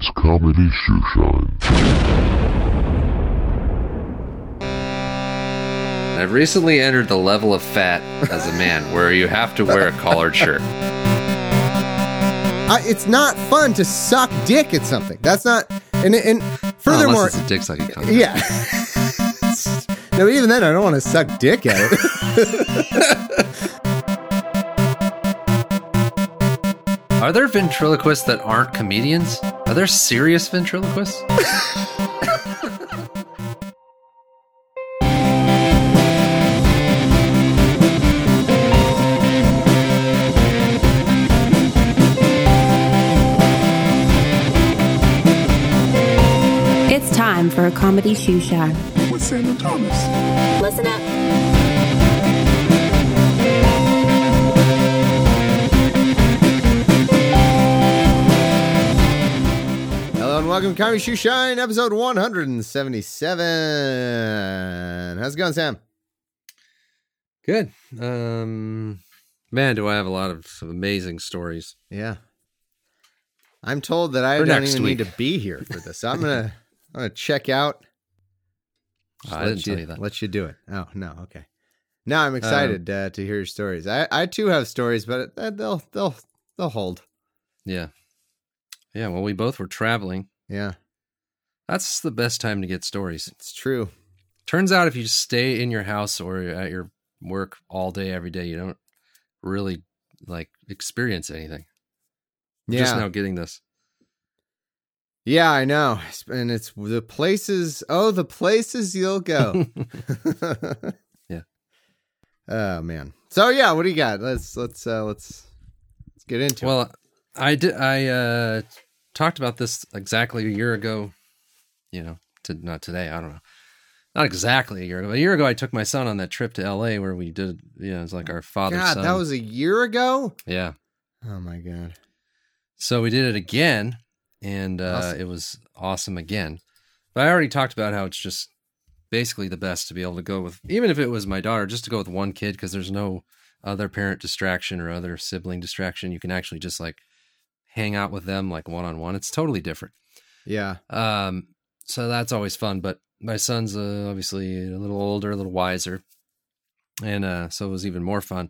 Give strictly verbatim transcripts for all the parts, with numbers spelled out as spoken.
It's Comedy Shoeshine. I've recently entered the level of fat as a man where you have to wear a collared shirt. Uh, it's not fun to suck dick at something. That's not... And, and furthermore... Oh, unless it's a dick sucking contest. Yeah. No, even then, I don't want to suck dick at it. Are there ventriloquists that aren't comedians? Are there serious ventriloquists? It's time for a comedy shoe shine. With Sandra Thomas. Listen up. Hello and welcome to Comedy Shoe Shine, episode one seventy-seven. How's it going, Sam? Good. Um, man, do I have a lot of amazing stories. Yeah. I'm told that I For don't next even week. need to be here for this. So I'm gonna, I'm gonna check out. Just I let didn't you, tell you that. Let you do it. Oh no, okay. Now I'm excited uh, to hear your stories. I, I too have stories, but uh, they'll, they'll, they'll hold. Yeah. Yeah, well, we both were traveling. Yeah, That's the best time to get stories. it's true. Turns out if you just stay in your house or at your work all day, every day, you don't really, like, experience anything. I'm Yeah, just now getting this. yeah, I know. And it's the places. Oh, the places you'll go. Yeah. Oh man. So yeah, what do you got? Let's let's uh, let's let's get into it. Well, I did. I uh, talked about this exactly a year ago. You know, to, not today. I don't know. Not exactly a year ago. A year ago, I took my son on that trip to L A where we did. You know, it was like our father God, son. that was a year ago. Yeah. Oh my god. So we did it again, and uh, Awesome. it was awesome again. But I already talked about how it's just basically the best to be able to go with, even if it was my daughter, just to go with one kid because there's no other parent distraction or other sibling distraction. You can actually just like hang out with them like one on one. It's totally different. Yeah. Um, so that's always fun. But my son's uh, obviously a little older, a little wiser, and uh, so it was even more fun.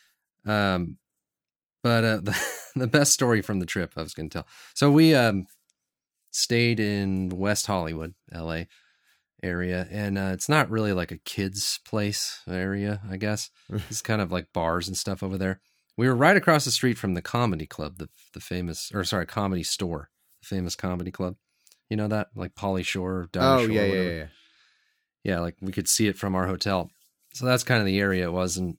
Um, but uh, the the best story from the trip I was going to tell. So we um stayed in West Hollywood, L A area, and uh, it's not really like a kids' place area, I guess. It's kind of like bars and stuff over there. We were right across the street from the Comedy Club, the the famous, or sorry, Comedy Store, the famous comedy club. You know that, like Pauly Shore, Dinah Oh Shore, yeah, yeah, whatever. yeah, yeah. Yeah, like we could see it from our hotel. So that's kind of the area it was. And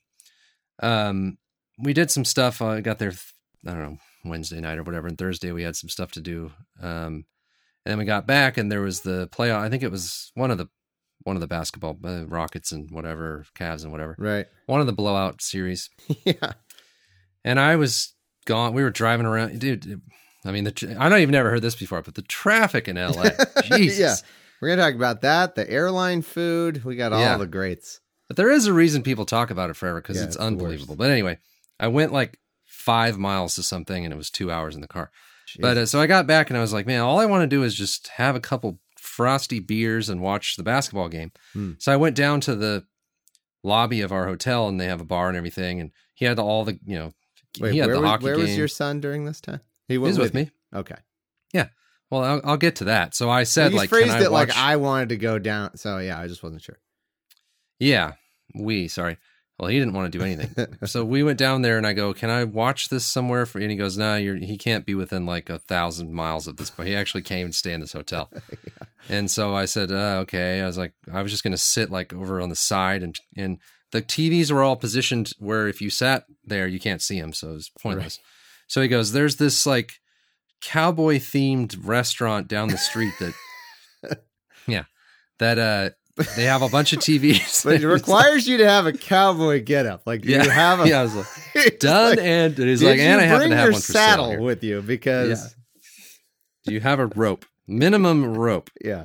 um, we did some stuff. I got there, I don't know, Wednesday night or whatever. And Thursday we had some stuff to do. Um, and then we got back and there was the playoff. I think it was one of the one of the basketball uh, Rockets and whatever, Cavs and whatever. Right. One of the blowout series. Yeah. And I was gone. We were driving around. Dude, it- I mean, the, I know you've never heard this before, but the traffic in L A. Jesus. Yeah. We're gonna talk about that. The airline food. We got all Yeah. the greats. But there is a reason people talk about it forever because Yeah, it's it's the unbelievable. worst. But anyway, I went like five miles to something and it was two hours in the car. Jeez. But uh, so I got back and I was like, man, all I want to do is just have a couple frosty beers and watch the basketball game. Hmm. So I went down to the lobby of our hotel and they have a bar and everything. And he had all the, you know, Wait, he had where, the was, hockey where game. was your son during this time? He He was with you. me. Okay. Well, I'll, I'll get to that. So I said, You like, phrased can I it watch? like I wanted to go down. So yeah, I just wasn't sure. Yeah, we, sorry. Well, he didn't want to do anything. So we went down there and I go, can I watch this somewhere? For, and he goes, no, you're, he can't be within like a thousand miles of this point. He actually came and stayed in this hotel. Yeah. And so I said, uh, okay. I was like, I was just going to sit like over on the side and, and the T Vs were all positioned where if you sat there, you can't see them. So it was pointless. So he goes, there's this like cowboy themed restaurant down the street that, yeah, that, uh, they have a bunch of T Vs. But it requires you to have a cowboy getup. Like do Yeah. you have a Yeah, I was like, It's done. like, and he's did like, and you I happen bring to have your one for saddle sale here. with you because Yeah. Do you have a rope? Minimum rope. yeah.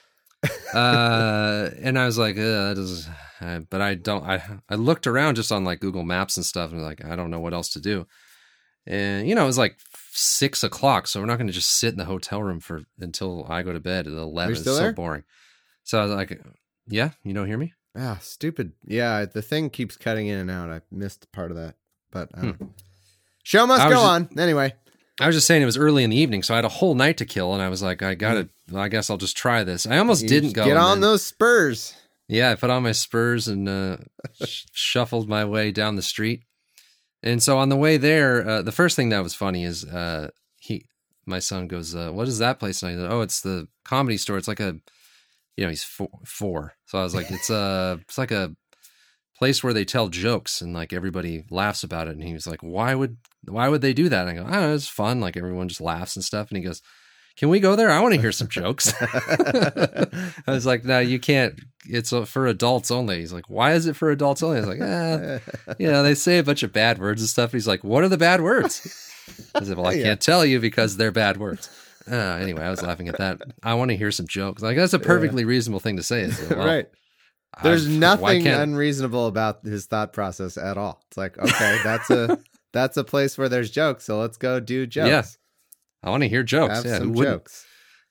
Uh, and I was like, uh, that is, uh, but I don't, I, I looked around just on like Google Maps and stuff and like, I don't know what else to do. And, you know, it was like six o'clock, so we're not going to just sit in the hotel room for until I go to bed at eleven. It's so there? boring. So I was like, yeah, you don't hear me? Ah, stupid. Yeah, the thing keeps cutting in and out. I missed part of that, but I don't Hmm. know. Show must I go was just- on. Anyway, I was just saying it was early in the evening, so I had a whole night to kill, and I was like, I gotta, I guess I'll just try this. I almost you didn't go. Get and on then- those spurs. Yeah, I put on my Spurs and uh, sh- shuffled my way down the street. And so on the way there, uh, the first thing that was funny is uh, he, my son goes, uh, "What is that place?" And I go, "Oh, it's the Comedy Store. It's like a, you know, he's four, four." So I was like, "It's a, it's like a place where they tell jokes and like everybody laughs about it." And he was like, "Why would, why would they do that?" And I go, "I don't know, it's fun. Like everyone just laughs and stuff." And he goes, "Can we go there? I want to hear some jokes." I was like, "No, you can't. It's uh, for adults only." He's like, "Why is it for adults only?" I was like, eh, you know, they say a bunch of bad words and stuff. He's like, "What are the bad words?" I said, "Well, I Yeah. can't tell you because they're bad words." Uh, anyway, I was laughing at that. I want to hear some jokes. Like, that's a perfectly reasonable thing to say. Is, well, Right. There's I've- why nothing can't- unreasonable about his thought process at all. It's like, okay, that's a that's a place where there's jokes, so let's go do jokes. Yeah. I want to hear jokes. Have yeah, who some wouldn't? jokes.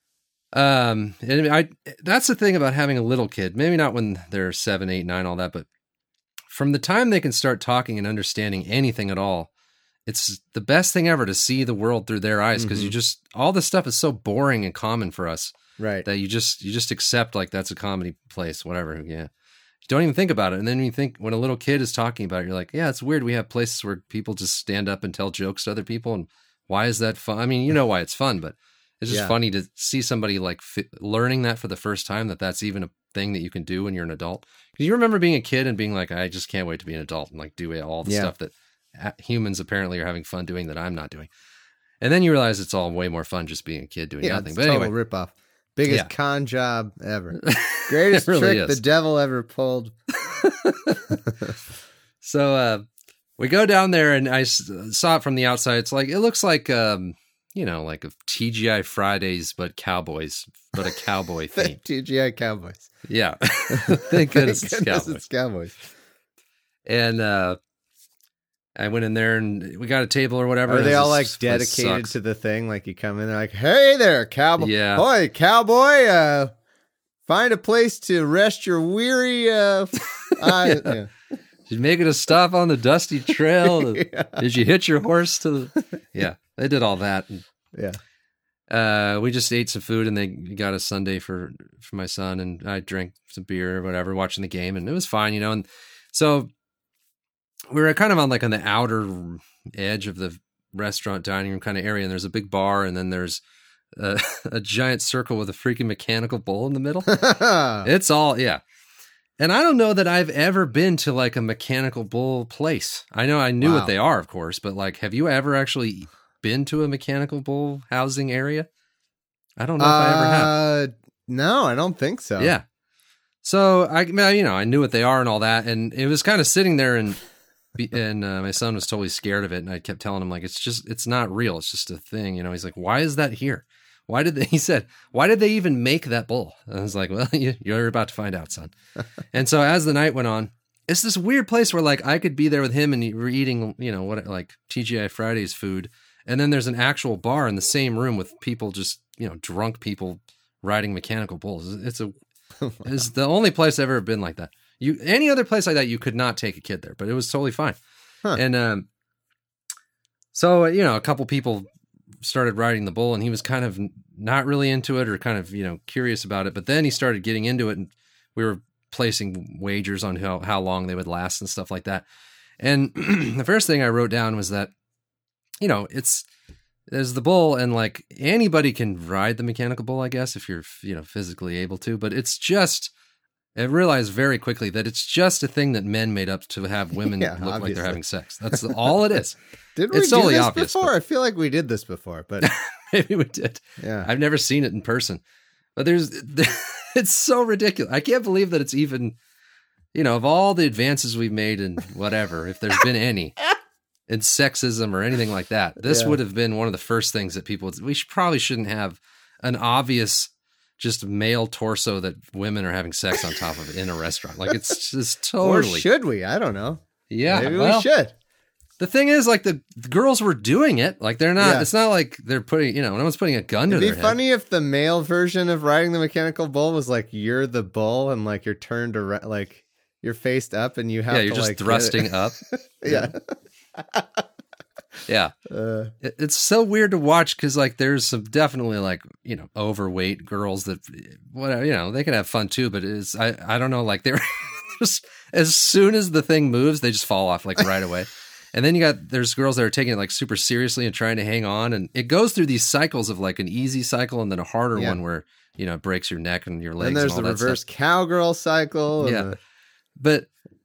Um, and I, that's the thing about having a little kid, maybe not when they're seven, eight, nine, all that, but from the time they can start talking and understanding anything at all, it's the best thing ever to see the world through their eyes. Cause you just, all this stuff is so boring and common for us Right. that you just, you just accept like that's a comedy place, whatever. Yeah. You don't even think about it. And then you think when a little kid is talking about it, you're like, yeah, it's weird. We have places where people just stand up and tell jokes to other people. And why is that fun? I mean, you know why it's fun, but it's just Yeah. funny to see somebody like fi- learning that for the first time, that that's even a thing that you can do when you're an adult. Because you remember being a kid and being like, I just can't wait to be an adult and like do all the Yeah. stuff that uh, humans apparently are having fun doing that I'm not doing. And then you realize it's all way more fun just being a kid doing Yeah, nothing. it's But total anyway, ripoff. Biggest Yeah. con job ever. Greatest It really trick is. the devil ever pulled. so uh, we go down there and I s- saw it from the outside. It's like, it looks like, um, you know, like a T G I Fridays, but cowboys, but a cowboy theme. T G I Cowboys. Yeah. Thank goodness it's Thank goodness cowboys. it's Cowboys. And uh, I went in there and we got a table or whatever. Are and they this all like place dedicated sucks. to the thing? Like you come in, they're like, "Hey there, cowboy! Yeah. Boy, cowboy! Uh, find a place to rest your weary uh, eyes." Yeah. Did you make it a stop on the dusty trail? Yeah. Did you hitch your horse to the... Yeah, they did all that. And, Yeah. uh, we just ate some food and they got a sundae for, for my son, and I drank some beer or whatever, watching the game, and it was fine, you know. And so we were kind of on like on the outer edge of the restaurant dining room kind of area, and there's a big bar, and then there's a, a giant circle with a freaking mechanical bull in the middle. It's all, yeah. And I don't know that I've ever been to like a mechanical bull place. I know I knew Wow. what they are, of course, but like, have you ever actually been to a mechanical bull housing area? I don't know if I ever have. Uh, no, I don't think so. Yeah. So I, well, you know, I knew what they are and all that, and it was kind of sitting there, and and uh, my son was totally scared of it, and I kept telling him like, it's just, it's not real, it's just a thing, you know. He's like, why is that here? Why did they? He said, why did they even make that bull? And I was like, well, you, you're about to find out, son. And so as the night went on, it's this weird place where like I could be there with him and we're eating, you know, what like T G I Fridays food, and then there's an actual bar in the same room with people just, you know, drunk people riding mechanical bulls. It's a it's the only place I've ever been like that. You any other place like that, you could not take a kid there, but it was totally fine. Huh. And um, so you know, a couple people started riding the bull, and he was kind of not really into it, or kind of, you know, curious about it. But then he started getting into it, and we were placing wagers on how how long they would last and stuff like that. And the first thing I wrote down was that, you know, it's there's the bull, and like anybody can ride the mechanical bull, I guess, if you're, you know, physically able to. But it's just, I realized very quickly that it's just a thing that men made up to have women Yeah, look like obviously. they're having sex. That's all it is. Did we It's do totally this obvious, before? but- I feel like we did this before, but Maybe we did. yeah. I've never seen it in person, but there's, it's so ridiculous. I can't believe that it's even, you know, of all the advances we've made in whatever, if there's been any in sexism or anything like that, this Yeah. would have been one of the first things that people would, we should, probably shouldn't have an obvious just male torso that women are having sex on top of in a restaurant. Like it's just Or totally, should we? I don't know. yeah. Maybe well, we should. the thing is, like the, the girls were doing it. Like they're not. Yeah. It's not like they're putting. You know, no one's putting a gun to It'd their be head. funny if the male version of riding the mechanical bull was like you're the bull and like you're turned around, like you're faced up and you have Yeah, to you're just like get thrusting it. up. yeah. Yeah. Uh, It- It's so weird to watch because like there's some definitely like you know overweight girls that whatever you know they can have fun too, but it's I I don't know like they're just as soon as the thing moves they just fall off like right away, and then you got there's girls that are taking it like super seriously and trying to hang on, and it goes through these cycles of like an easy cycle and then a harder Yeah. one where you know it breaks your neck and your legs. and there's and the all that reverse stuff. cowgirl cycle. and Yeah. the- But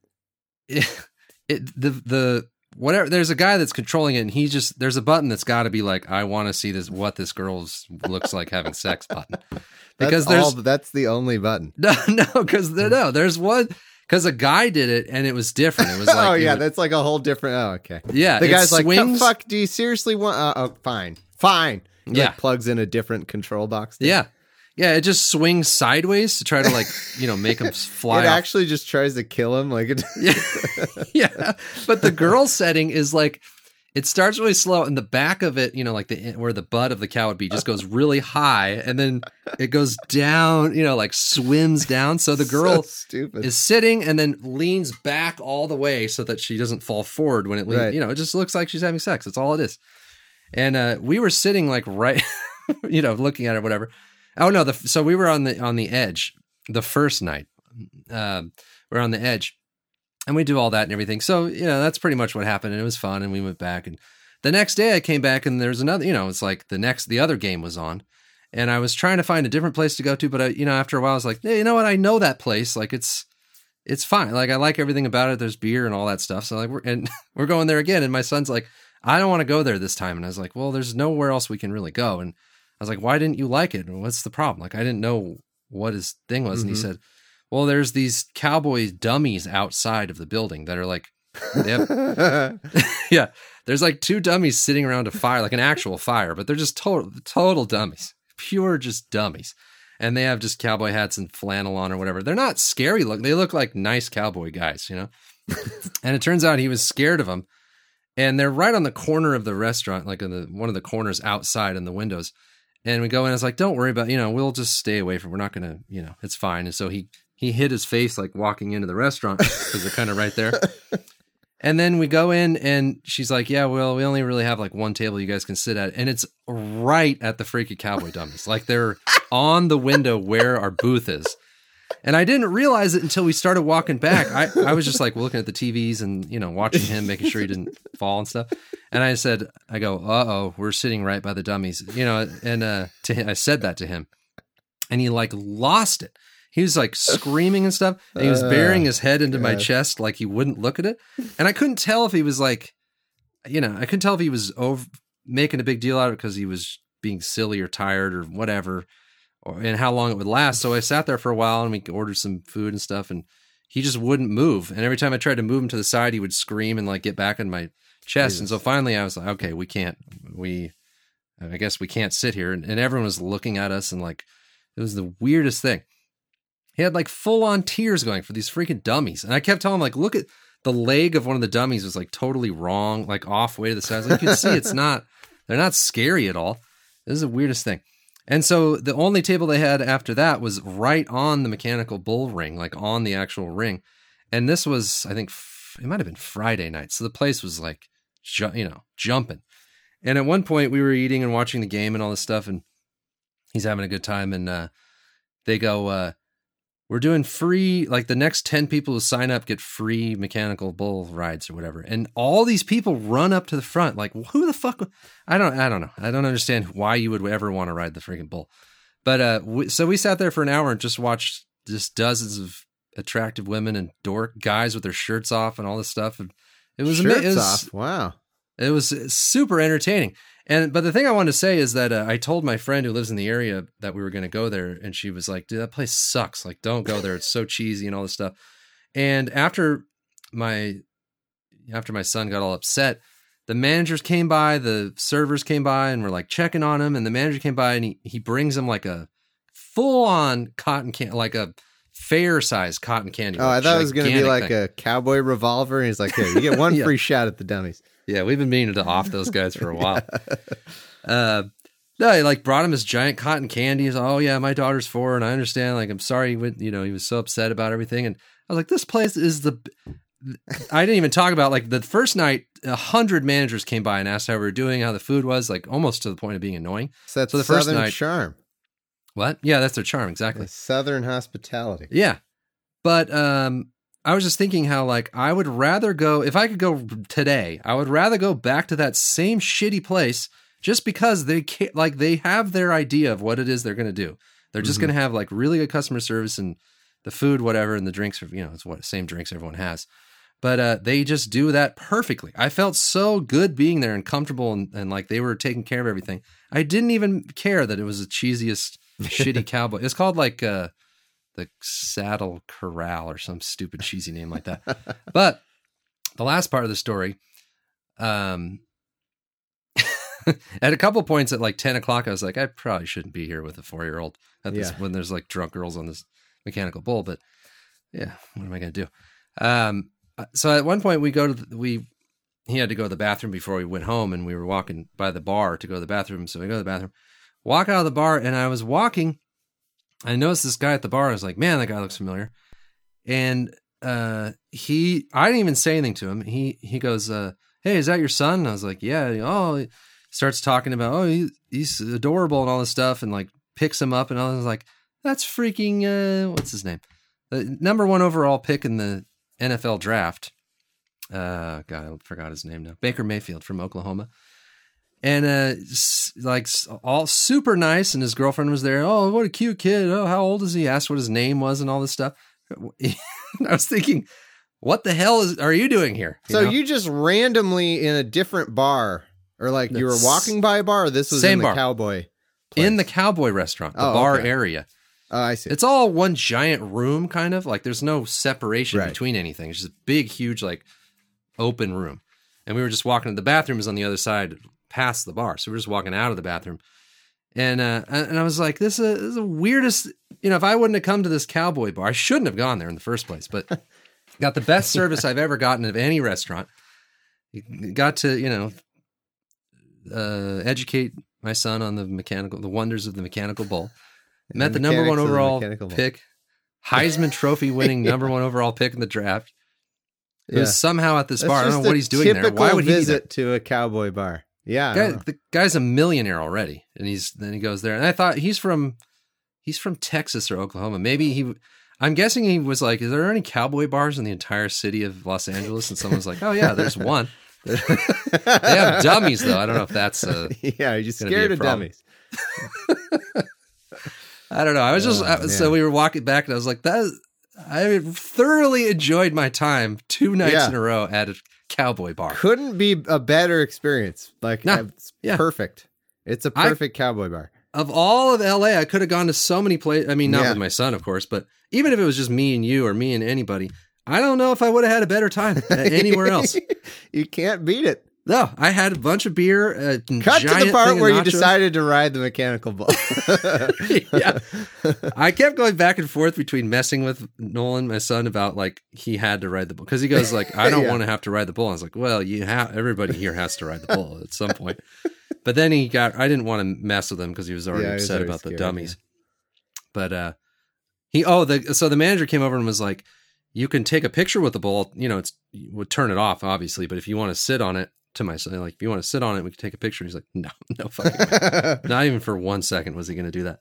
it, it the the. Whatever, there's a guy that's controlling it, and he just there's a button that's got to be like, I want to see this what this girl's looks like having sex button, because that's there's all, that's the only button. no no because there no there's one because a guy did it and it was different. It was like oh it yeah, was- that's like a whole different. Oh okay. yeah. The it guy's like, swings, fuck, do you seriously want? Uh, oh, fine, fine. He, Yeah. like, plugs in a different control box. thing. yeah yeah it just swings sideways to try to like you know make him fly. It off. actually just tries to kill him. Like it. Yeah. yeah. But the girl setting is like, it starts really slow and the back of it, you know, like the, where the butt of the cow would be just goes really high and then it goes down, you know, like swims down. So the girl so stupid. is sitting and then leans back all the way so that she doesn't fall forward when it leans, Right. you know, it just looks like she's having sex. That's all it is. And, uh, we were sitting like right, you know, looking at it, whatever. Oh no. The, so we were on the, on the edge the first night. Um, we're on the edge. And we do all that and everything. So, you know, that's pretty much what happened. And it was fun. And we went back. And the next day I came back and there's another, you know, it's like the next, the other game was on. And I was trying to find a different place to go to. But, I, you know, after a while I was like, hey, you know what? I know that place. Like it's, it's fine. Like I like everything about it. There's beer and all that stuff. So like, we're, and we're going there again. And my son's like, I don't want to go there this time. And I was like, well, there's nowhere else we can really go. And I was like, why didn't you like it? And what's the problem? Like, I didn't know what his thing was. Mm-hmm. And he said, well, there's these cowboy dummies outside of the building that are like, they have, yeah, there's like two dummies sitting around a fire, like an actual fire, but they're just total, total dummies, pure just dummies. And they have just cowboy hats and flannel on or whatever. They're not scary look. They look like nice cowboy guys, you know? And it turns out he was scared of them. And they're right on the corner of the restaurant, like in the one of the corners outside in the windows. And we go in, and it's like, don't worry about, you know, we'll just stay away from, we're not going to, you know, it's fine. And so he, he hid his face like walking into the restaurant because they're kind of right there. And then we go in and she's like, yeah, well, we only really have like one table you guys can sit at. And it's right at the freaky cowboy dummies. Like they're on the window where our booth is. And I didn't realize it until we started walking back. I, I was just like looking at the T Vs and, you know, watching him, making sure he didn't fall and stuff. And I said, I go, uh-oh, we're sitting right by the dummies, you know, and uh, to him, I said that to him and he like lost it. He was like screaming and stuff. And he was burying his head into my God. chest like he wouldn't look at it. And I couldn't tell if he was like, you know, I couldn't tell if he was over making a big deal out of it because he was being silly or tired or whatever, or and how long it would last. So I sat there for a while and we ordered some food and stuff and he just wouldn't move. And every time I tried to move him to the side, he would scream and like get back in my chest. Jesus. And so finally I was like, okay, we can't, we, I guess we can't sit here. And, and everyone was looking at us and like, it was the weirdest thing. He had like full on tears going for these freaking dummies. And I kept telling him like, look at the leg of one of the dummies was like totally wrong, like off way to the side. I was like, you can see it's not, they're not scary at all. This is the weirdest thing. And so the only table they had after that was right on the mechanical bull ring, like on the actual ring. And this was, I think it might've been Friday night. So the place was like, ju- you know, jumping. And at one point we were eating and watching the game and all this stuff. And he's having a good time. And uh, they go, uh, we're doing free, like the next ten people who sign up get free mechanical bull rides or whatever. And all these people run up to the front. Like, who the fuck? I don't, I don't know. I don't understand why you would ever want to ride the freaking bull. But, uh, we, so we sat there for an hour and just watched just dozens of attractive women and dork guys with their shirts off and all this stuff. And it was, ama- Shirts it was, off. Wow. it was super entertaining. And, but the thing I wanted to say is that uh, I told my friend who lives in the area that we were going to go there. And she was like, dude, that place sucks. Like, don't go there. It's so cheesy and all this stuff. And after my, after my son got all upset, the managers came by, the servers came by and were like checking on him. And the manager came by and he, he brings him like a full on cotton can, like a fair size cotton candy. Oh, I like thought it was going to be gigantic like thing. a cowboy revolver. And he's like, here, you get one Yeah. free shot at the dummies. Yeah, we've been meaning to off those guys for a while. Uh, no, he like brought him his giant cotton candy. He's like, oh yeah, my daughter's four, and I understand. Like, I'm sorry, he went, you know, he was so upset about everything. And I was like, this place is the. I didn't even talk about like the first night. A hundred managers came by and asked how we were doing, how the food was, like almost to the point of being annoying. So that's so the Southern first night, charm. What? Yeah, that's their charm, exactly. The Southern hospitality. Yeah, but um, I was just thinking how like I would rather go if I could go today. I would rather go back to that same shitty place just because they can't, like they have their idea of what it is they're going to do. They're just mm-hmm. going to have like really good customer service and the food, whatever, and the drinks are, you know, it's what same drinks everyone has. But uh, they just do that perfectly. I felt so good being there and comfortable and, and like they were taking care of everything. I didn't even care that it was the cheesiest, shitty cowboy. It's called like uh, the Saddle Corral or some stupid cheesy name like that. But the last part of the story, um, at a couple points at like ten o'clock, I was like, I probably shouldn't be here with a four-year-old at this Yeah. when there's like drunk girls on this mechanical bull. But yeah, what am I going to do? Um, so at one point we go to the, we he had to go to the bathroom before we went home, and we were walking by the bar to go to the bathroom. So we go to the bathroom, walk out of the bar, and I was walking. I noticed this guy at the bar. I was like, man, that guy looks familiar. And uh, he, I didn't even say anything to him. He he goes, uh, hey, is that your son? And I was like, yeah. Oh, he starts talking about, oh, he, he's adorable and all this stuff, and like picks him up, and I was like, that's freaking, uh, what's his name? The number one overall pick in the N F L draft. Uh, God, I forgot his name now. Baker Mayfield from Oklahoma. And uh, like all super nice, and his girlfriend was there. Oh, what a cute kid. Oh, how old is he? Asked what his name was and all this stuff. I was thinking, what the hell is are you doing here? You so know? you just randomly in a different bar, or like you were walking by a bar, or this was Same in the bar. cowboy place? In the cowboy restaurant, the Oh, bar okay. area. Oh, I see. It's all one giant room, kind of like there's no separation Right. between anything. It's just a big, huge, like open room. And we were just walking to the bathrooms on the other side past the bar. So we were just walking out of the bathroom. And uh, and I was like, this is, this is the weirdest, you know, if I wouldn't have come to this cowboy bar, I shouldn't have gone there in the first place, but got the best service I've ever gotten of any restaurant. Got to, you know, uh, educate my son on the mechanical, the wonders of the mechanical bull. And Met the number mechanics one of the overall mechanical bull. pick, Heisman Trophy winning Yeah. number one overall pick in the draft. It Yeah. was somehow at this That's bar. I don't just know what a he's doing there. Why typical would he be there? visit to a cowboy bar? Yeah, I Guy, don't know. the guy's a millionaire already, and he's then he goes there. And I thought he's from he's from Texas or Oklahoma. Maybe he. I'm guessing he was like, "Is there any cowboy bars in the entire city of Los Angeles?" And someone's like, "Oh yeah, there's one." They have dummies though. I don't know if that's. Uh, yeah, you're just gonna be scared a of problem. dummies. I don't know. I was just Oh, I, so man. we were walking back, and I was like, "That." I thoroughly enjoyed my time two nights Yeah. in a row at a cowboy bar. Couldn't be a better experience. Like, No. it's Yeah. perfect. It's a I- perfect cowboy bar. Of all of L A, I could have gone to so many places. I mean, not Yeah. with my son, of course, but even if it was just me and you or me and anybody, I don't know if I would have had a better time at anywhere else. You can't beat it. No, I had a bunch of beer. A Cut to the giant part thing of where you nachos. decided to ride the mechanical bull. Yeah. I kept going back and forth between messing with Nolan, my son, about like he had to ride the bull because he goes like, I don't Yeah. want to have to ride the bull. I was like, well, you have everybody here has to ride the bull at some point. But then he got. I didn't want to mess with him because he was already Yeah, he was upset already about the scared, dummies. But uh, he oh the so the manager came over and was like, you can take a picture with the bull. You know, it's you would turn it off obviously, but if you want to sit on it. To my son, like, if you want to sit on it, we can take a picture. He's like, no, no fucking way. Not even for one second was he going to do that.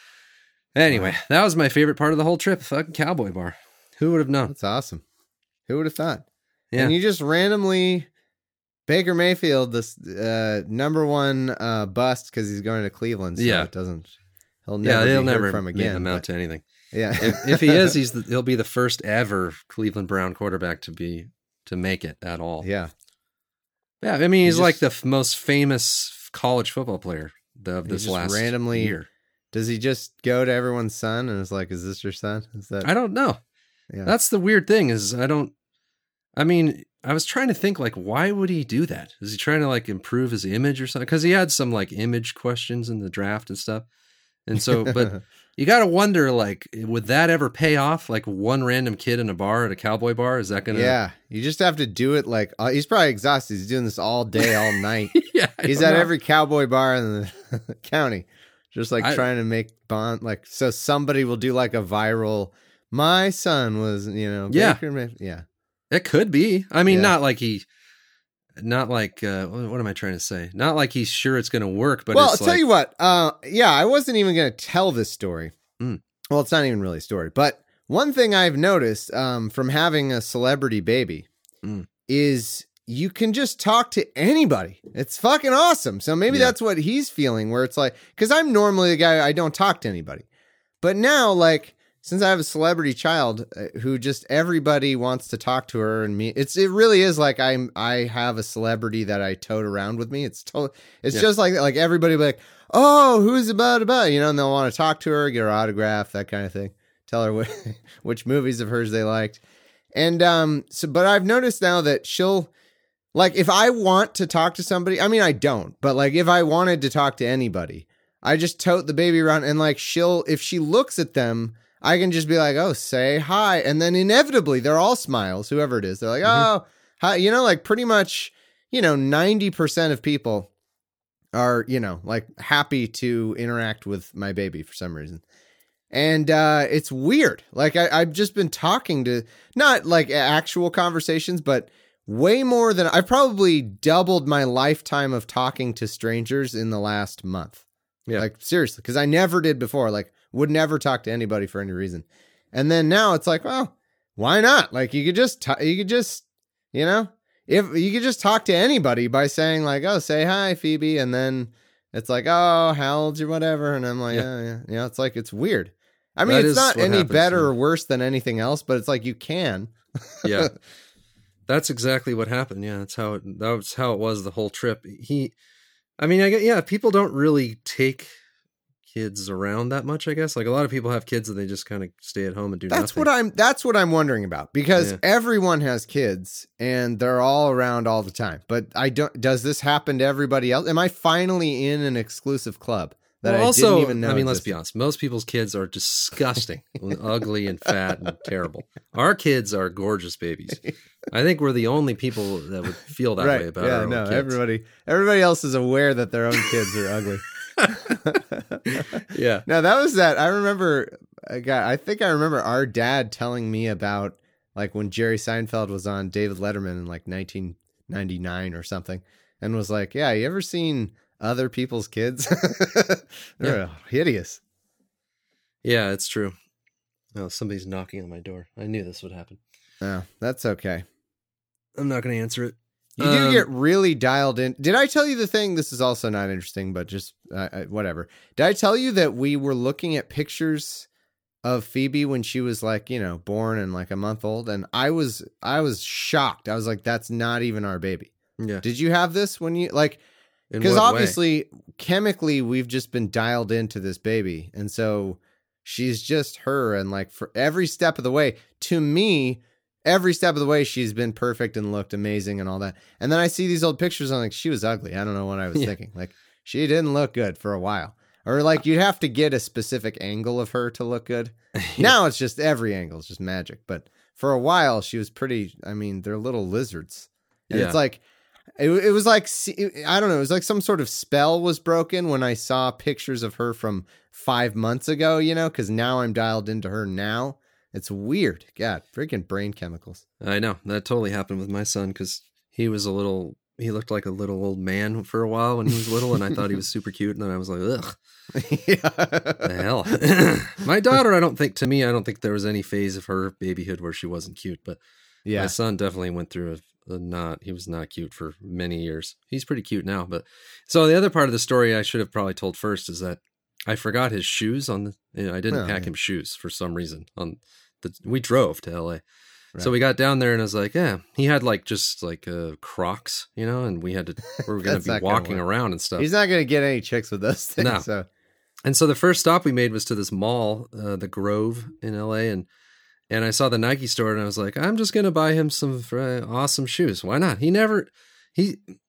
Anyway, that was my favorite part of the whole trip. Fucking cowboy bar. Who would have known? That's awesome. Who would have thought? Yeah. And you just randomly Baker Mayfield, this uh, number one uh, bust because he's going to Cleveland. So Yeah. it doesn't. He'll yeah, never he'll be never heard from make again. amount but- to anything. yeah. If, if he is, he's the, he'll be the first ever Cleveland Brown quarterback to be to make it at all. yeah. Yeah, I mean, he's just- like the f- most famous college football player of He this just last randomly- year. Does he just go to everyone's son and is like, "Is this your son?" Is that? I don't know. Yeah. That's the weird thing is I don't, I mean, I was trying to think like, why would he do that? Is he trying to like improve his image or something? Cause he had some like image questions in the draft and stuff. And so, but you got to wonder, like, would that ever pay off? Like one random kid in a bar at a cowboy bar, is that gonna? Yeah, you just have to do it. Like uh, he's probably exhausted. He's doing this all day, all night. yeah, I he's don't at know. every cowboy bar in the county, just like I- trying to make bond. Like so, somebody will do like a viral. My son was, you know, Yeah. Baker Ma- yeah. It could be. I mean, Yeah. not like he, not like uh, what what am I trying to say? Not like he's sure it's gonna work, but Well, it's I'll tell like, you what. Uh, yeah, I wasn't even going to tell this story. Mm. Well, it's not even really a story, but one thing I've noticed um, from having a celebrity baby Mm. is you can just talk to anybody. It's fucking awesome. So maybe Yeah. that's what he's feeling, where it's like, because I'm normally the guy, I don't talk to anybody, but now like. Since I have a celebrity child uh, who just everybody wants to talk to her and me, it's it really is like I'm I have a celebrity that I tote around with me. It's to, it's Yeah. just like like everybody be like, oh, who's about about you know, and they'll want to talk to her, get her autograph, that kind of thing. Tell her which, which movies of hers they liked, and um. So, but I've noticed now that she'll like if I want to talk to somebody. I mean, I don't, but like if I wanted to talk to anybody, I just tote the baby around and like she'll if she looks at them. I can just be like, oh, say hi. And then inevitably, they're all smiles, whoever it is. They're like, Mm-hmm. oh, hi. You know, like pretty much, you know, ninety percent of people are, you know, like happy to interact with my baby for some reason. And uh, it's weird. Like I, I've just been talking to, not like actual conversations, but way more than, I've probably doubled my lifetime of talking to strangers in the last month. Yeah. Like seriously, because I never did before. Like, would never talk to anybody for any reason. And then now it's like, well, why not? Like you could just, t- you could just, you know, if you could just talk to anybody by saying like, oh, say hi, Phoebe. And then it's like, oh, how old's your whatever. And I'm like, Yeah. yeah, yeah. You know, it's like, it's weird. I mean, That it's is not what any happens, better yeah. or worse than anything else, but it's like, you can. yeah, that's exactly what happened. Yeah, that's how it. That was how it was the whole trip. He, I mean, I get yeah. People don't really take kids around that much, I guess. Like a lot of people have kids and they just kind of stay at home and do That's nothing. what I'm that's what I'm wondering about because Yeah. everyone has kids and they're all around all the time. But I don't does this happen to everybody else? Am I finally in an exclusive club that Well, I also, didn't even know? I mean, let's existed? be honest. Most people's kids are disgusting, ugly, and fat and terrible. Our kids are gorgeous babies. I think we're the only people that would feel that right. way about yeah, our own no, kids. everybody everybody else is aware that their own kids are ugly. Yeah. No, that was that. I remember I got I think I remember our dad telling me about like when Jerry Seinfeld was on David Letterman in like nineteen ninety-nine or something and was like, yeah, you ever seen other people's kids? They're Yeah. hideous. Yeah, it's true. Oh, somebody's knocking on my door. I knew this would happen. Oh, that's okay. I'm not going to answer it. You do Um, get really dialed in. Did I tell you the thing? This is also not interesting, but just uh, uh, whatever. Did I tell you that we were looking at pictures of Phoebe when she was like, you know, born and like a month old, and I was I was shocked. I was like, that's not even our baby. Yeah. Did you have this when you like? In Because what way? obviously, chemically, we've just been dialed into this baby, and so she's just her, and like for every step of the way, to me. Every step of the way, she's been perfect and looked amazing and all that. And then I see these old pictures, and I'm like, she was ugly. I don't know what I was Yeah. thinking. Like, she didn't look good for a while. Or like, you'd have to get a specific angle of her to look good. Now it's just every angle is just magic. But for a while, she was pretty, I mean, they're little lizards. And Yeah. it's like, it, it was like, I don't know, it was like some sort of spell was broken when I saw pictures of her from five months ago, you know, because now I'm dialed into her now. It's weird. God, freaking brain chemicals. I know. That totally happened with my son because he was a little, he looked like a little old man for a while when he was little, and I thought he was super cute. And then I was like, ugh, Yeah. the hell. My daughter, I don't think, to me, I don't think there was any phase of her babyhood where she wasn't cute. But Yeah. my son definitely went through a, a not, he was not cute for many years. He's pretty cute now. But so the other part of the story I should have probably told first is that I forgot his shoes on the, you know, I didn't Oh, pack yeah. him shoes for some reason on the, we drove to L A. So Right. we got down there and I was like, yeah, he had like just like uh, Crocs, you know, and we had to, we were going That's to not be gonna walking work. around and stuff. He's not going to get any chicks with those things. No. So And so the first stop we made was to this mall, uh, the Grove in L A. And, and I saw the Nike store and I was like, I'm just going to buy him some uh, awesome shoes. Why not? He never, he,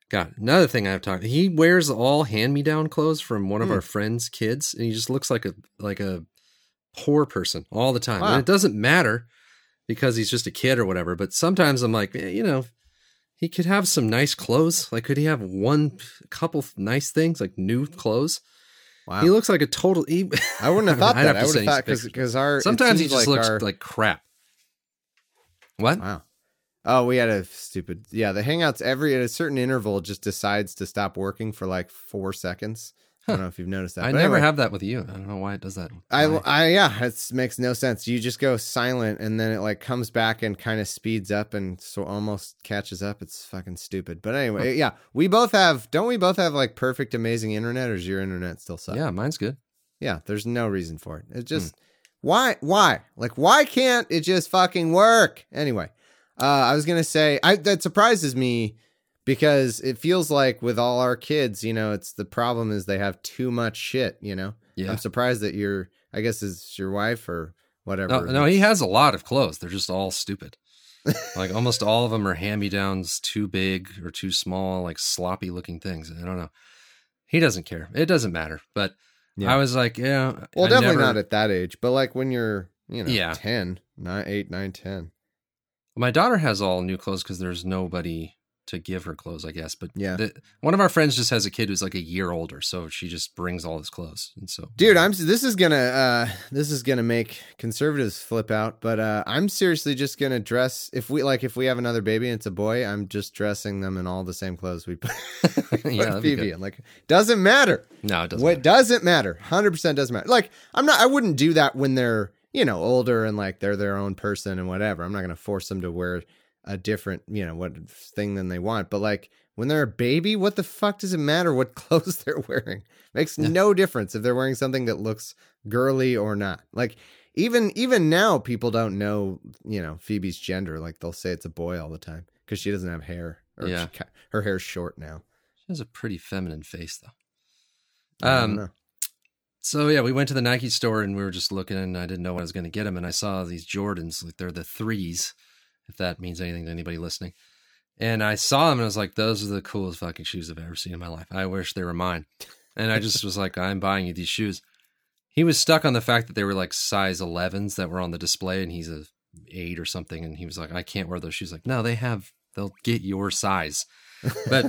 God, another thing I've talked. He wears all hand-me-down clothes from one of Hmm. our friends' kids, and he just looks like a like a poor person all the time. Wow. And it doesn't matter because he's just a kid or whatever. But sometimes I'm like, eh, you know, he could have some nice clothes. Like, could he have one couple nice things, like new clothes? Wow. He looks like a total. He, I wouldn't have thought I'd that. to I would send have you thought some because pictures. our it Sometimes he seems just like looks our- like crap. What? Wow. Oh, we had a stupid. Yeah, the Hangouts every at a certain interval just decides to stop working for like four seconds. I don't know if you've noticed that. I But never anyway, have that with you. I don't know why it does that. I, Why? I, yeah, it makes no sense. You just go silent and then it like comes back and kind of speeds up and so almost catches up. It's fucking stupid. But anyway, yeah, we both have. Don't we both have like perfect, amazing internet, or is your internet still suck? Yeah, mine's good. Yeah, there's no reason for it. It just Hmm. why why like why can't it just fucking work? Anyway, uh, I was gonna say I that surprises me because it feels like with all our kids, you know, it's the problem is they have too much shit. You know, Yeah. I'm surprised that your I guess it's your wife or whatever. No, no, he has a lot of clothes. They're just all stupid. Like almost all of them are hand-me-downs, too big or too small, like sloppy looking things. I don't know. He doesn't care. It doesn't matter. But Yeah. I was like, yeah. Well, I definitely never- not at that age, but like when you're you know Yeah. ten, nine, eight, nine, ten. My daughter has all new clothes because there's nobody to give her clothes, I guess. But Yeah. the, one of our friends just has a kid who's like a year older, so she just brings all his clothes. And so, Dude, I'm this is gonna uh this is gonna make conservatives flip out, but uh I'm seriously just gonna dress if we like if we have another baby and it's a boy, I'm just dressing them in all the same clothes we put, put Yeah, that'd be Phoebe good. in. Like doesn't matter. no, it doesn't. What matter. doesn't matter. one hundred percent doesn't matter. Like I'm not I wouldn't do that when they're, you know, older and like they're their own person and whatever. I'm not gonna force them to wear a different, you know, what thing than they want. But like when they're a baby, what the fuck does it matter what clothes they're wearing? Makes Yeah. no difference if they're wearing something that looks girly or not. Like even even now, people don't know, you know, Phoebe's gender. Like they'll say it's a boy all the time because she doesn't have hair. Or Yeah. she, ca- her hair's short now. She has a pretty feminine face, though. I don't Um, know. So yeah, we went to the Nike store and we were just looking, and I didn't know what I was going to get them, and I saw these Jordans, like they're the threes, if that means anything to anybody listening. And I saw them and I was like, those are the coolest fucking shoes I've ever seen in my life. I wish they were mine. And I just was like, I'm buying you these shoes. He was stuck on the fact that they were like size elevens that were on the display, and he's a eight or something, and he was like, I can't wear those shoes. Like, no, they have, they'll get your size. But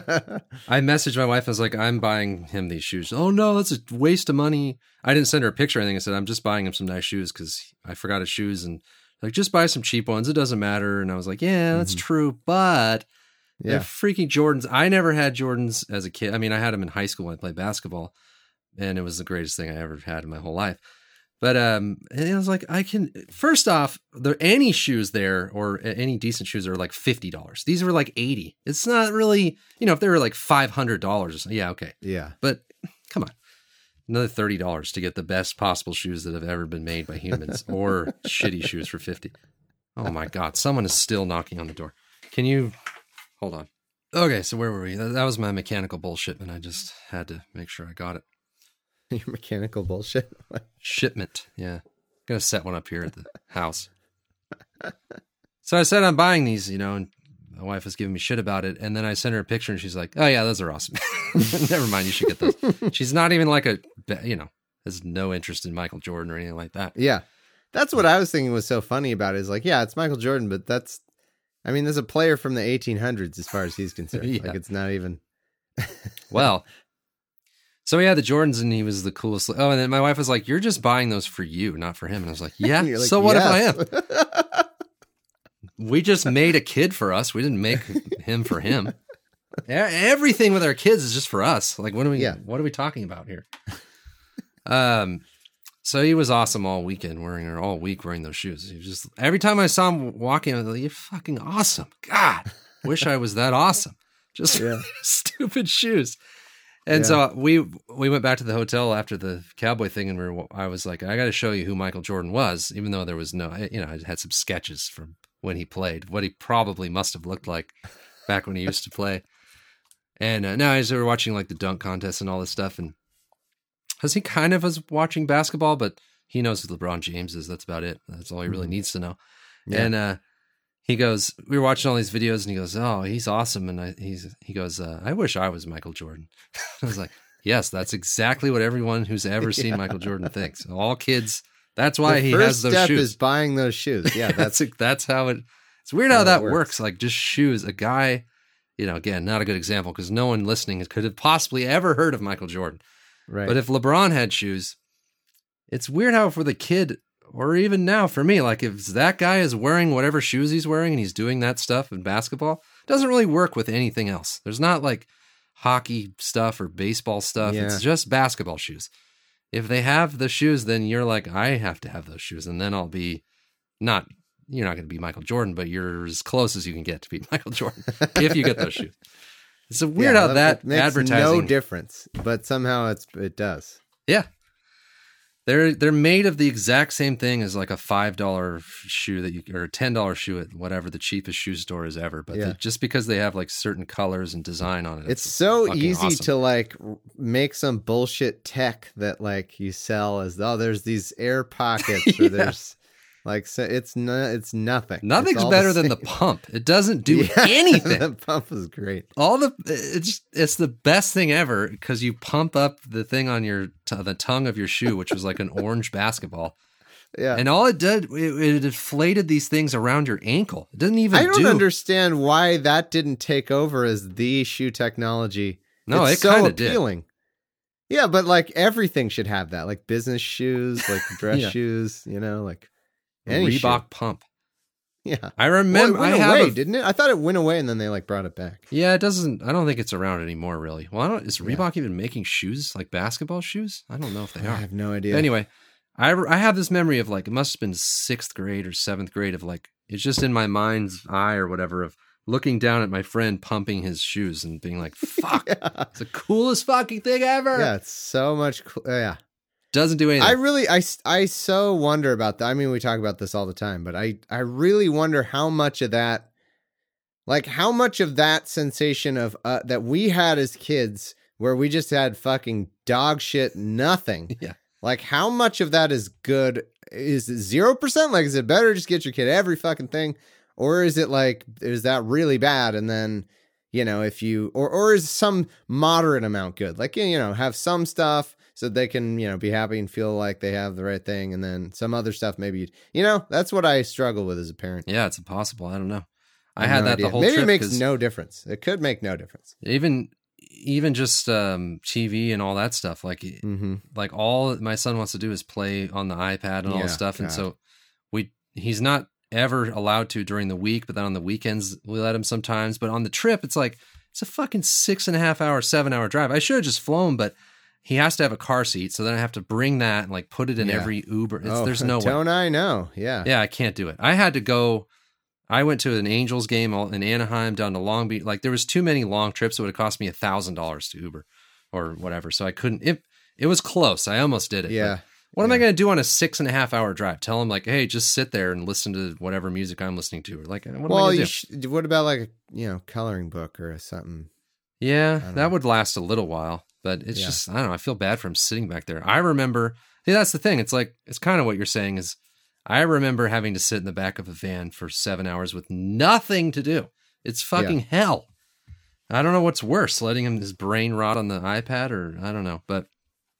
I messaged my wife. I was like, I'm buying him these shoes. Oh, no, that's a waste of money. I didn't send her a picture or anything. I said, I'm just buying him some nice shoes because I forgot his shoes. And like, just buy some cheap ones. It doesn't matter. And I was like, yeah, that's Mhm. true. But they're Yeah. freaking Jordans. I never had Jordans as a kid. I mean, I had them in high school when I played basketball, and it was the greatest thing I ever had in my whole life. But um, and I was like, I can. First off, there any shoes there or any decent shoes are like fifty dollars. These were like eighty. It's not really, you know, if they were like five hundred dollars or something, yeah, okay. Yeah. But come on, another thirty dollars to get the best possible shoes that have ever been made by humans, or shitty shoes for fifty. Oh my God, someone is still knocking on the door. Can you hold on? Okay, so where were we? That that was my mechanical bullshit, and I just had to make sure I got it. Your mechanical bullshit. Shipment. Yeah. Gonna set one up here at the house. So I said I'm buying these, you know, and my wife was giving me shit about it. And then I sent her a picture and she's like, oh yeah, those are awesome. Never mind, you should get those. She's not even like a, you know, has no interest in Michael Jordan or anything like that. Yeah. That's what I was thinking was so funny about it is like, yeah, it's Michael Jordan, but that's, I mean, there's a player from the eighteen hundreds as far as he's concerned. Yeah. Like it's not even. Well, so he had the Jordans and he was the coolest. Oh, and then my wife was like, you're just buying those for you, not for him. And I was like, yeah, You're like, so what if I am? yes. We just made a kid for us. We didn't make him for him. E- Everything with our kids is just for us. Like, what are we? Yeah. What are we talking about here? Um, so he was awesome all weekend wearing or all week wearing those shoes. He was just every time I saw him walking, I was like, "You're fucking awesome." God, wish I was that awesome. Just Yeah. stupid shoes. And Yeah. so we we went back to the hotel after the cowboy thing, and we were, I was like, I got to show you who Michael Jordan was, even though there was no, you know, I had some sketches from when he played, what he probably must have looked like back when he used to play. And uh, now as we were watching like the dunk contest and all this stuff, and because he kind of was watching basketball, but he knows who LeBron James is. That's about it. That's all he really Mhm. needs to know. Yeah. And uh, he goes, we were watching all these videos, and he goes, "Oh, he's awesome." And I, he's he goes, uh, "I wish I was Michael Jordan." I was like, "Yes, that's exactly what everyone who's ever seen yeah. Michael Jordan thinks. All kids. That's why the he first has those step shoes. Is buying those shoes. Yeah, that's that's that's how it. It's weird how, how that works. works. Like just shoes. A guy, you know, again, not a good example because no one listening could have possibly ever heard of Michael Jordan. Right. But if LeBron had shoes, it's weird how for the kid. Or even now for me, like if that guy is wearing whatever shoes he's wearing and he's doing that stuff in basketball, it doesn't really work with anything else. There's not like hockey stuff or baseball stuff. Yeah. It's just basketball shoes. If they have the shoes, then you're like, I have to have those shoes. And then I'll be not, you're not going to be Michael Jordan, but you're as close as you can get to be Michael Jordan if you get those shoes. It's a weird yeah, how that it makes advertising. no difference, but somehow it's it does. Yeah. They're they're made of the exact same thing as like a five dollar shoe that you or a ten dollar shoe at whatever the cheapest shoe store is ever. But yeah. they, just because they have like certain colors and design on it, it's, it's so easy awesome. to like make some bullshit tech that like you sell as oh there's these air pockets or yeah. there's like so it's no, it's nothing. Nothing's it's better the than the pump. It doesn't do yeah, anything. The pump is great. All the it's it's the best thing ever because you pump up the thing on your t- the tongue of your shoe, which was like an orange basketball. Yeah, and all it did it, it inflated these things around your ankle. It doesn't even. I don't do. understand why that didn't take over as the shoe technology. No, it's it so kind of appealing. did. Yeah, but like everything should have that, like business shoes, like dress yeah. shoes. You know, like. Any Reebok shoe. pump. Yeah. I remember well, it went I away, have a, didn't it? I thought it went away and then they like brought it back. Yeah, it doesn't I don't think it's around anymore really. Well, I don't is Reebok yeah. even making shoes like basketball shoes? I don't know if they are. I have no idea. Anyway, I I have this memory of like it must have been sixth grade or seventh grade of like it's just in my mind's eye or whatever of looking down at my friend pumping his shoes and being like, "Fuck. yeah. It's the coolest fucking thing ever." Yeah, it's so much cool. Yeah. Doesn't do anything. I really, I, I so wonder about that. I mean, we talk about this all the time, but I, I really wonder how much of that, like how much of that sensation of uh, that we had as kids where we just had fucking dog shit, nothing. Yeah. Like how much of that is good? Is it zero percent? Like, is it better just get your kid every fucking thing? Or is it like, is that really bad? And then, you know, if you, or, or is some moderate amount good? Like, you know, have some stuff. So they can, you know, be happy and feel like they have the right thing. And then some other stuff, maybe, you know, that's what I struggle with as a parent. Yeah, it's impossible. I don't know. I, I had no that idea. the whole maybe trip. Maybe it makes no difference. It could make no difference. Even, even just um, T V and all that stuff. Like, mm-hmm. like all my son wants to do is play on the iPad and all yeah, this stuff. God. And so we, he's not ever allowed to during the week, but then on the weekends we let him sometimes. But on the trip, it's like, it's a fucking six and a half hour, seven hour drive. I should have just flown, but he has to have a car seat, so then I have to bring that and like put it in yeah. every Uber. It's, oh, there's no way. Don't I know? Yeah. Yeah, I can't do it. I had to go. I went to an Angels game in Anaheim down to Long Beach. Like there was too many long trips. It would have cost me a thousand dollars to Uber or whatever. So I couldn't. It it was close. I almost did it. Yeah. What yeah. am I going to do on a six and a half hour drive? Tell him like, hey, just sit there and listen to whatever music I'm listening to, or like, what well, am I going to do? Sh- what about like a you know coloring book or something? Yeah, that know. would last a little while. But it's yeah. just, I don't know. I feel bad for him sitting back there. I remember, see, that's the thing. It's like, it's kind of what you're saying is I remember having to sit in the back of a van for seven hours with nothing to do. It's fucking yeah. hell. I don't know what's worse, letting him his brain rot on the iPad or I don't know. But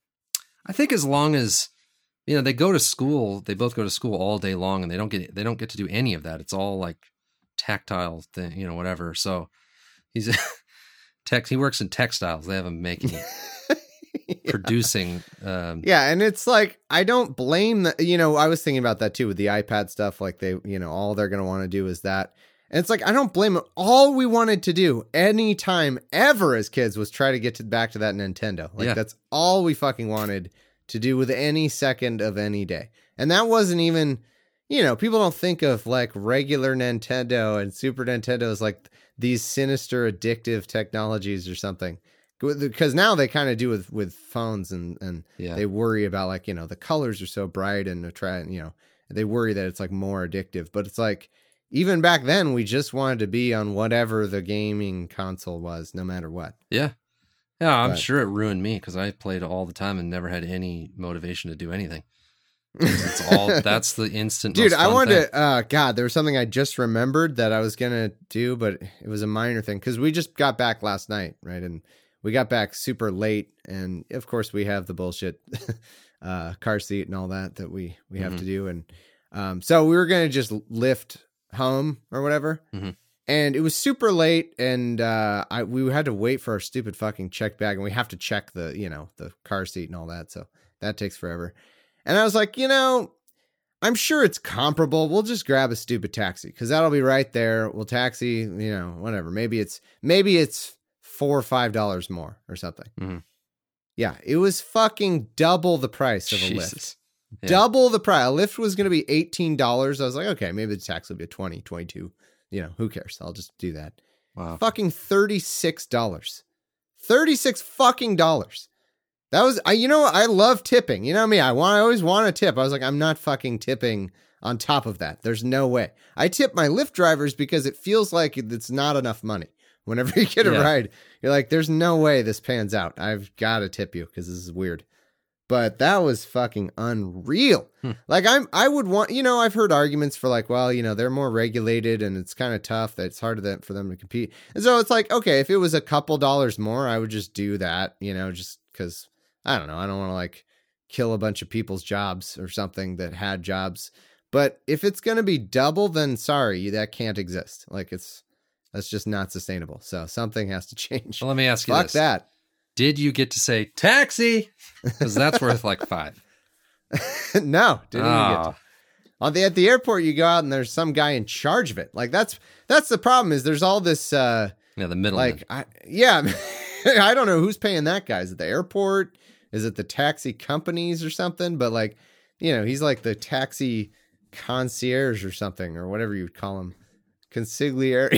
I think as long as, you know, they go to school, they both go to school all day long and they don't get, they don't get to do any of that. It's all like tactile thing, you know, whatever. So he's Tex, he works in textiles. They have him making, yeah. producing. Um, yeah, and it's like I don't blame the. You know, I was thinking about that too with the iPad stuff. Like they, you know, all they're gonna want to do is that, and it's like I don't blame them. All we wanted to do anytime ever as kids was try to get to back to that Nintendo. Like yeah. that's all we fucking wanted to do with any second of any day, and that wasn't even. You know, people don't think of like regular Nintendo and Super Nintendo as like these sinister addictive technologies or something. Because now they kind of do with, with phones and, and yeah. they worry about like, you know, the colors are so bright and attract, you know, they worry that it's like more addictive. But it's like, even back then, we just wanted to be on whatever the gaming console was, no matter what. Yeah. Yeah, I'm but, sure it ruined me because I played all the time and never had any motivation to do anything. It's all that's the instant. Dude, most I fun wanted thing. to, uh, God, there was something I just remembered that I was going to do, but it was a minor thing because we just got back last night, right? And we got back super late. And of course, we have the bullshit uh, car seat and all that that we, we have Mhm. to do. And um, so we were going to just lift home or whatever. Mhm. And it was super late. And uh, I we had to wait for our stupid fucking check bag. And we have to check the, you know, the car seat and all that. So that takes forever. And I was like, you know, I'm sure it's comparable. We'll just grab a stupid taxi because that'll be right there. We'll taxi, you know, whatever. Maybe it's maybe it's four or five dollars more or something. Mm-hmm. Yeah, it was fucking double the price of a Jesus. lift. Yeah. Double the price. A lift was going to be eighteen dollars. I was like, okay, maybe the tax will be a twenty, twenty-two. You know, who cares? I'll just do that. Wow. Fucking thirty-six dollars. thirty-six fucking dollars. That was, I, you know, I love tipping. You know me. I want, I always want to tip. I was like, I'm not fucking tipping on top of that. There's no way. I tip my Lyft drivers because it feels like it's not enough money. Whenever you get a Yeah. ride, you're like, there's no way this pans out. I've got to tip you because this is weird. But that was fucking unreal. Hmm. Like I'm, I would want, you know, I've heard arguments for like, well, you know, they're more regulated and it's kind of tough that it's hard to, for them to compete. And so it's like, okay, if it was a couple dollars more, I would just do that, you know, just because I don't know. I don't want to like kill a bunch of people's jobs or something that had jobs. But if it's going to be double, then sorry, that can't exist. Like it's, that's just not sustainable. So something has to change. Well, let me ask you Fuck this. that. Did you get to say taxi? Because that's worth like five. No, didn't even get Ah. to. On the, at the airport, you go out and there's some guy in charge of it. Like that's, that's the problem is there's all this, uh, Yeah, the middleman. like, I, yeah, I don't know who's paying that guy. Is it the airport? Is it the taxi companies or something? But like, you know, he's like the taxi concierge or something, or whatever you would call him. Consigliere.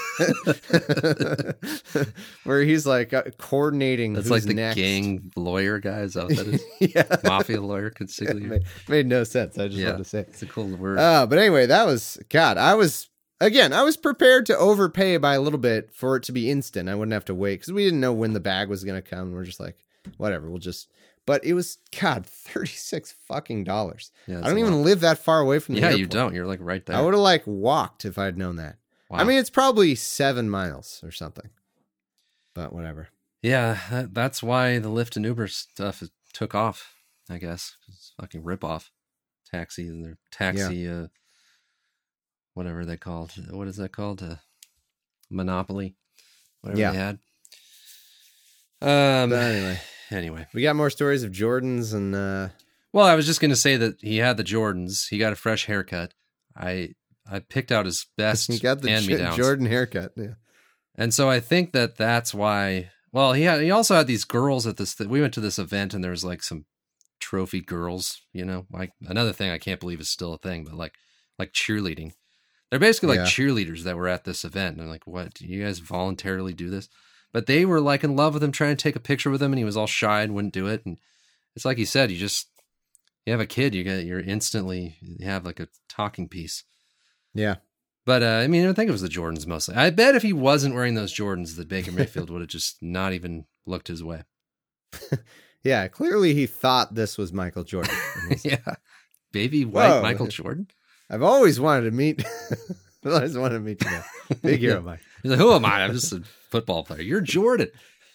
Where he's like uh, coordinating. That's who's like the next. gang lawyer guy. Is that what that is? Yeah. Mafia lawyer, It consigliere. made, made no sense. I just Yeah. wanted to say it. It's a cool word. Uh, but anyway, that was, God, I was, again, I was prepared to overpay by a little bit for it to be instant. I wouldn't have to wait because we didn't know when the bag was going to come. We're just like, whatever, we'll just, but it was, God, thirty-six fucking dollars. yeah, I that's don't a even lot. live that far away from the Yeah, airport. you don't. You're like right there. I would have like walked if I'd known that. Wow. I mean, it's probably seven miles or something, but whatever. yeah, that, that's why the Lyft and Uber stuff is, took off. I guess it's fucking rip off. Taxi and their taxi, uh, whatever they called. What is that called? Uh, Monopoly. Whatever Yeah. they had. Um. But anyway, Anyway. we got more stories of Jordans and, uh, Well, I was just going to say that he had the Jordans. He got a fresh haircut. I I picked out his best he got the hand me J- downs, Jordan haircut. Yeah. and so I think that that's why. Well, he had he also had these girls at this. We went to this event, and there was like some trophy girls. You know, like another thing I can't believe is still a thing, but like like cheerleading. They're basically like Yeah. cheerleaders that were at this event, and I'm like, what? Do you guys voluntarily do this? But they were like in love with him, trying to take a picture with him, and he was all shy and wouldn't do it. And it's like he said, you just you have a kid, you get you're instantly you have like a talking piece. Yeah. But uh, I mean, I think it was the Jordans mostly. I bet if he wasn't wearing those Jordans, that Baker Mayfield would have just not even looked his way. Yeah. Clearly he thought this was Michael Jordan. Yeah, baby white Whoa. Michael Jordan. I've always wanted to meet. I've always wanted to meet you. Big hero, Mike. He's like, who am I? I'm just a football player. You're Jordan.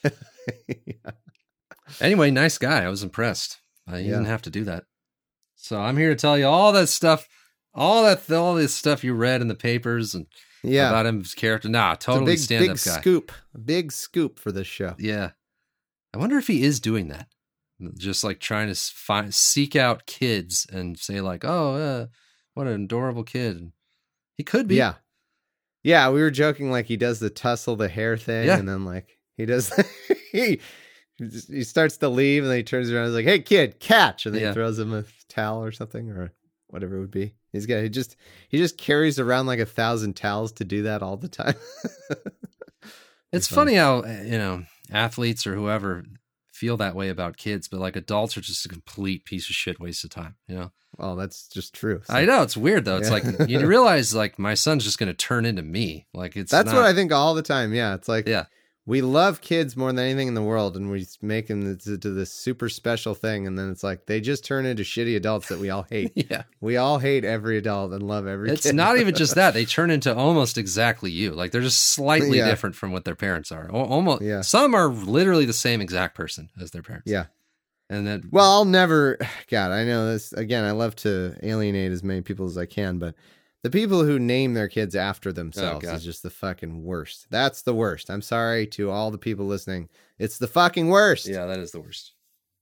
Anyway, nice guy. I was impressed. Uh, he Yeah. didn't have to do that. So I'm here to tell you all that stuff, all that, all this stuff you read in the papers and Yeah. about his character. Nah, It's a totally big, stand big up guy. scoop. A big scoop for this show. Yeah. I wonder if he is doing that. Just like trying to find, seek out kids and say like, oh, uh, what an adorable kid. He could be. Yeah. Yeah. We were joking like he does the tussle the hair thing. Yeah. And then like he does, he, he starts to leave and then he turns around and is like, hey, kid, catch. And then Yeah. he throws him a towel or something or whatever it would be. He's got, he just, he just carries around like a thousand towels to do that all the time. It's funny. funny how, uh, you know, athletes or whoever feel that way about kids, but like adults are just a complete piece of shit waste of time, you know? Well, that's just true. So- I know, it's weird though. It's Yeah. like, you realize like my son's just going to turn into me. Like it's That's not, what I think all the time. Yeah. It's like, Yeah. we love kids more than anything in the world, and we make them into this super special thing, and then it's like they just turn into shitty adults that we all hate. Yeah. We all hate every adult and love every It's kid. not even just that. They turn into almost exactly you. Like they're just slightly Yeah. different from what their parents are. Al- Almost. Yeah. Some are literally the same exact person as their parents. Yeah. And then, Well, I'll never, God, I know this, again, I love to alienate as many people as I can, but the people who name their kids after themselves God. is just the fucking worst. That's the worst. I'm sorry to all the people listening. It's the fucking worst. yeah, that is the worst.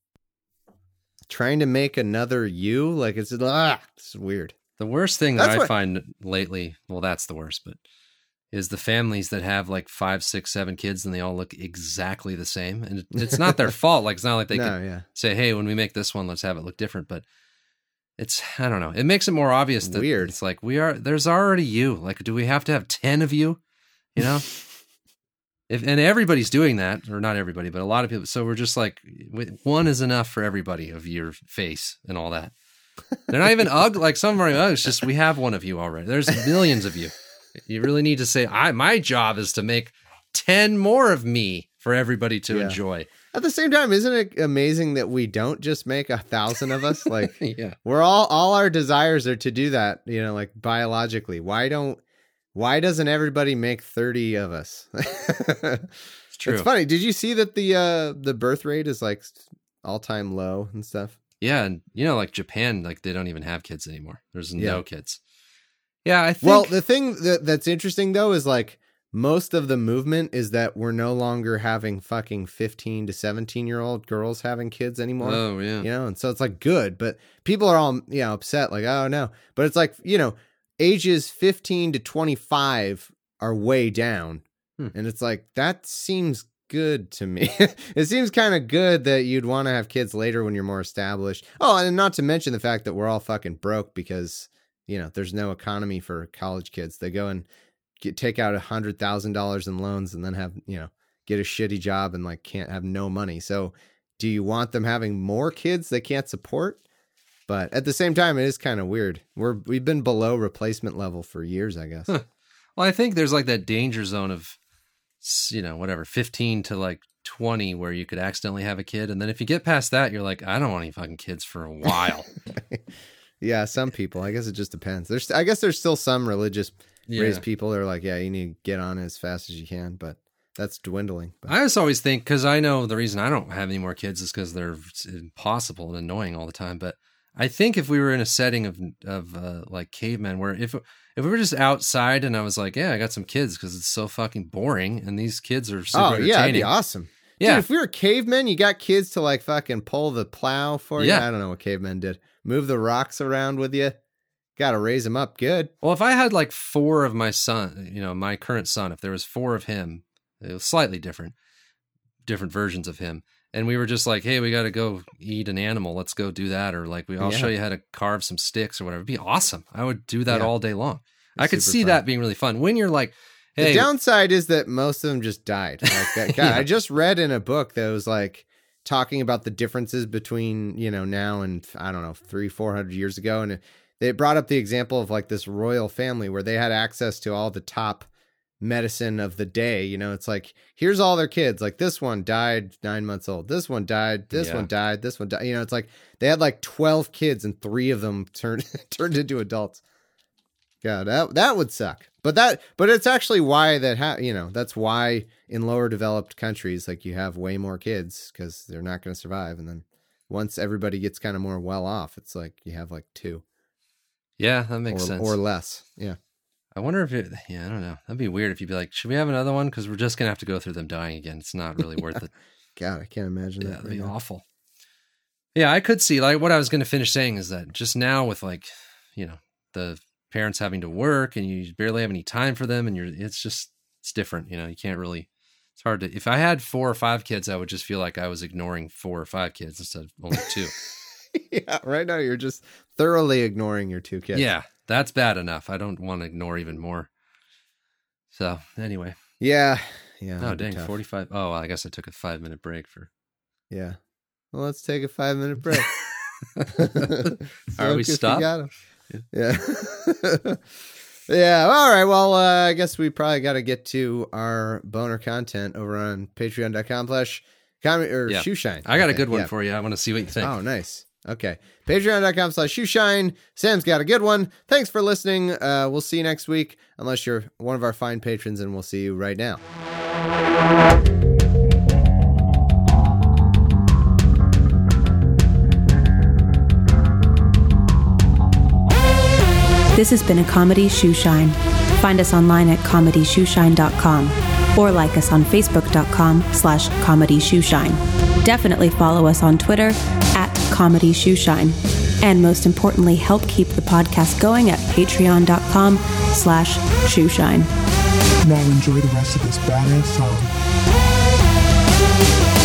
Trying to make another you, like it's, ah, it's weird. The worst thing that That's I what- find lately, well, that's the worst, but is the families that have like five, six, seven kids and they all look exactly the same. And it, it's not their fault. Like, it's not like they no, can yeah. say, hey, when we make this one, let's have it look different. But it's, I don't know. It makes it more obvious that Weird. it's like, we are, there's already you. Like, do we have to have ten of you? You know? If, and everybody's doing that, or not everybody, but a lot of people. So we're just like, one is enough for everybody of your face and all that. They're not even ugly. Like some are ugly. It's just, we have one of you already. There's millions of you. You really need to say, I, my job is to make ten more of me for everybody to Yeah. enjoy. At the same time, isn't it amazing that we don't just make a thousand of us? Like, Yeah. we're all, all our desires are to do that, you know, like biologically. Why don't, why doesn't everybody make thirty of us? It's true. It's funny. Did you see that the, uh, the birth rate is like all time low and stuff? Yeah. And you know, like Japan, like they don't even have kids anymore. There's Yeah. no kids. Yeah. I think. Well, the thing that, that's interesting though is like most of the movement is that we're no longer having fucking fifteen to seventeen year old girls having kids anymore. oh, yeah. You know, and so it's like good, but people are all, you know, upset, like, oh no. But it's like, you know, ages fifteen to twenty-five are way down. Hmm. And it's like, that seems good to me. It seems kind of good that you'd want to have kids later when you're more established. Oh, and not to mention the fact that we're all fucking broke because, you know, there's no economy for college kids. They go and get, take out a hundred thousand dollars in loans and then have, you know, get a shitty job and like can't have no money. So do you want them having more kids they can't support? But at the same time, it is kind of weird. We're, we've been below replacement level for years, I guess. Huh. Well, I think there's like that danger zone of, you know, whatever, fifteen to like twenty where you could accidentally have a kid. And then if you get past that, you're like, I don't want any fucking kids for a while. Yeah, some people. I guess it just depends. There's, I guess there's still some religious Yeah. raised people that are like, yeah, you need to get on it as fast as you can, but that's dwindling. But, I just always think, because I know the reason I don't have any more kids is because they're impossible and annoying all the time. But I think if we were in a setting of of uh, like cavemen, where if if we were just outside and I was like, yeah, I got some kids because it's so fucking boring, and these kids are super oh yeah, that'd entertaining. be awesome. Yeah. Dude, if we were cavemen, you got kids to like fucking pull the plow for you. Yeah. I don't know what cavemen did. Move the rocks around with you. Got to raise them up good. Well, if I had like four of my son, you know, my current son, if there was four of him, it was slightly different, different versions of him. And we were just like, hey, we got to go eat an animal. Let's go do that. Or like, we, I'll Yeah. show you how to carve some sticks or whatever. It'd be awesome. I would do that Yeah. all day long. It's I could super see fun. that being really fun. When you're like, The hey, downside is that most of them just died. Like that guy. Yeah. I just read in a book that was like talking about the differences between, you know, now and I don't know, three, four hundred years ago. And it, they brought up the example of like this royal family where they had access to all the top medicine of the day. You know, it's like, here's all their kids. Like this one died nine months old. This one died. This Yeah. one died. This one died. You know, it's like they had like twelve kids and three of them turned turned into adults. God, that that would suck. But that, but it's actually why that, ha- you know, that's why in lower developed countries, like you have way more kids because they're not going to survive. And then once everybody gets kind of more well off, it's like you have like two yeah, that makes or, sense. or less. Yeah. I wonder if it, yeah, I don't know. That'd be weird if you'd be like, should we have another one? Because we're just going to have to go through them dying again. It's not really worth it. God, I can't imagine Yeah, that. that'd right be now. awful. Yeah, I could see, like, what I was going to finish saying is that just now with, like, you know, the parents having to work and you barely have any time for them and you're, it's just, it's different. You know, you can't really, it's hard to, if I had four or five kids, I would just feel like I was ignoring four or five kids instead of only two. Yeah. Right now you're just thoroughly ignoring your two kids. Yeah, that's bad enough. I don't want to ignore even more. So, anyway. Yeah. Yeah. Oh, that'd be dang, tough. forty-five. Oh, well, I guess I took a five minute break for. Yeah. Well, let's take a five minute break. Are we If you stopped? got 'em. Yeah. Yeah. All right. Well, uh, I guess we probably got to get to our boner content over on patreon.com slash comedy or Yeah. shoeshine. I got a Okay, good one yeah. for you. I want to see what you think. Oh, nice. Okay. Patreon.com slash shoeshine. Sam's got a good one. Thanks for listening. Uh, we'll see you next week, unless you're one of our fine patrons, and we'll see you right now. This has been a Comedy Shoeshine. Find us online at comedy shoeshine dot com or like us on facebook.com slash comedy shoeshine. Definitely follow us on Twitter at Comedy Shoeshine. And most importantly, help keep the podcast going at patreon.com slash shoeshine. Now enjoy the rest of this badass song.